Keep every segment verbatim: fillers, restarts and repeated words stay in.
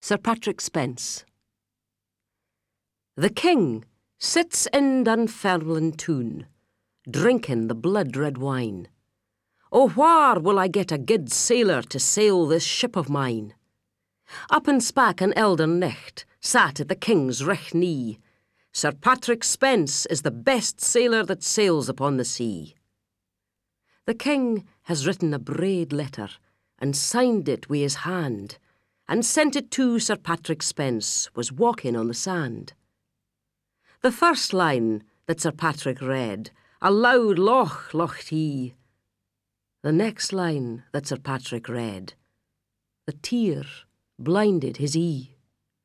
Sir Patrick Spens. The king sits in Dunfermline toon, drinking the blood-red wine. Oh, whar will I get a good sailor to sail this ship of mine? Up in spak an elder nicht sat at the king's recht knee. Sir Patrick Spens is the best sailor that sails upon the sea. The king has written a braid letter and signed it wi' his hand, and sent it to Sir Patrick Spens was walking on the sand. The first line that Sir Patrick read, a loud loch locht he. The next line that Sir Patrick read, the tear blinded his ee.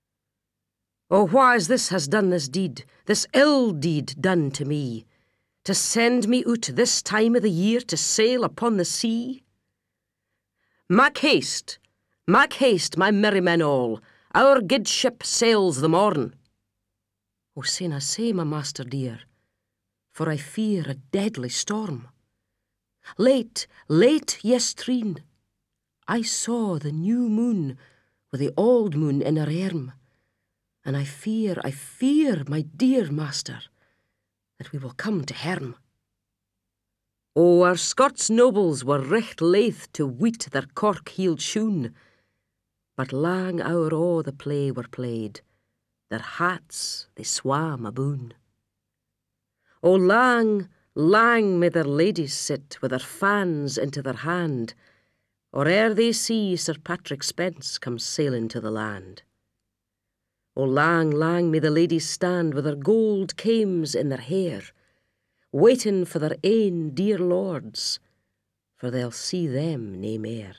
Oh, wha is this has done this deed, this ill deed done to me, to send me out this time of the year to sail upon the sea? Mak haste, mak haste, my merry men all, our good ship sails the morn. Oh, sinna say, my master dear, for I fear a deadly storm. Late, late yestreen, I saw the new moon with the old moon in her arm, and I fear, I fear, my dear master, that we will come to harm. Oh, our Scots nobles were recht laith to weet their cork-heeled shoon, but lang our o' the play were played, their hats they swam aboon. Oh, lang, lang may their ladies sit with their fans into their hand, or ere they see Sir Patrick Spens come sailing to the land. Oh, lang, lang may the ladies stand with their gold kames in their hair, waiting for their ain dear lords, for they'll see them nae mair.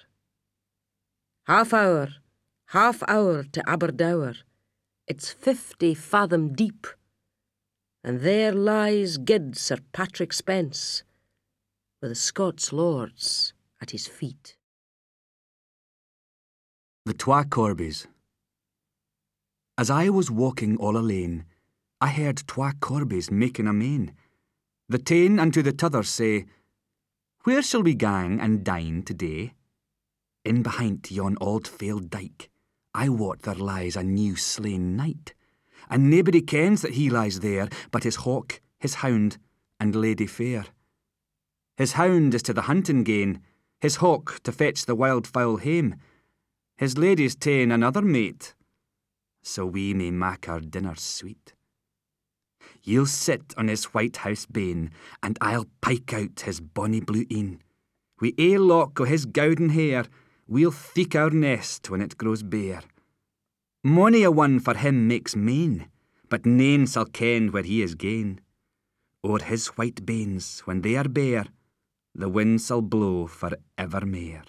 Half hour, half hour to Aberdour, it's fifty fathom deep, and there lies good Sir Patrick Spens, with the Scots lords at his feet. The Twa Corbies. As I was walking all alane, I heard twa corbies making a main. The tane unto the t'other say, Where shall we gang and dine today? In behind yon auld failed dyke, I wot there lies a new slain knight, and naebody kens that he lies there, but his hawk, his hound, and lady fair. His hound is to the hunting gane, his hawk to fetch the wild fowl hame, his lady's ta'en another mate, so we may mak our dinner sweet. Ye'll sit on his white house bane, and I'll pike out his bonny blue een. Wi' ae lock o' his gowden hair, we'll theek our nest when it grows bare. Mony a one for him makes main, but nane shall ken where he is gane. O'er his white banes, when they are bare, the wind shall blow for evermair.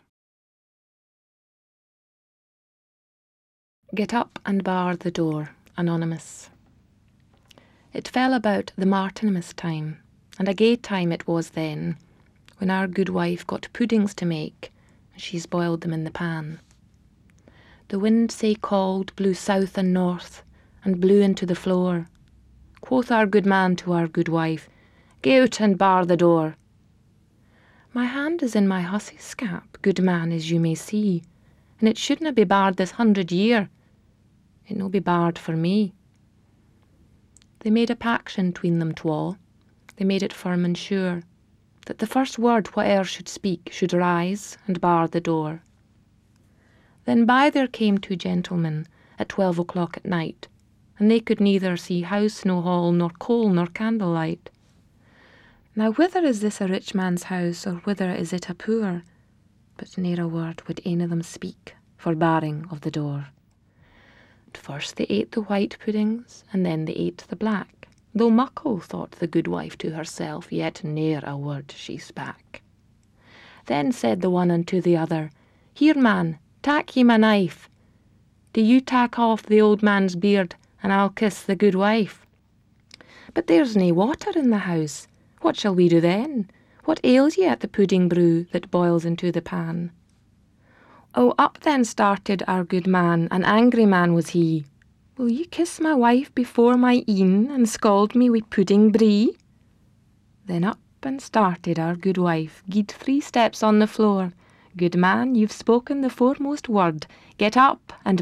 Get up and bar the door, Anonymous. It fell about the Martinmas time, and a gay time it was then, when our good wife got puddings to make, and she's boiled them in the pan. The wind sae called blew south and north, and blew into the floor. Quoth our good man to our good wife, Gae out and bar the door. My hand is in my hussie's scap, good man, as you may see, and it shouldna be barred this hundred year. It no be barred for me. They made a paction tween them twa, they made it firm and sure, that the first word whate'er should speak should rise and bar the door. Then by there came two gentlemen at twelve o'clock at night, and they could neither see house, nor hall, nor coal, nor candlelight. Now whither is this a rich man's house, or whither is it a poor? But ne'er a word would ane of them speak, for barring of the door. At first they ate the white puddings, and then they ate the black, though muckle, thought the good wife to herself, yet ne'er a word she spak. Then said the one unto the other, Here, man, tak ye my knife. Do you tak off the old man's beard, and I'll kiss the good wife. But there's nae water in the house. What shall we do then? What ails ye at the pudding brew that boils into the pan? Oh, up then started our good man, an angry man was he. Will you kiss my wife before my een, and scald me wi' pudding brie? Then up and started our good wife, gied three steps on the floor. Good man, you've spoken the foremost word. Get up and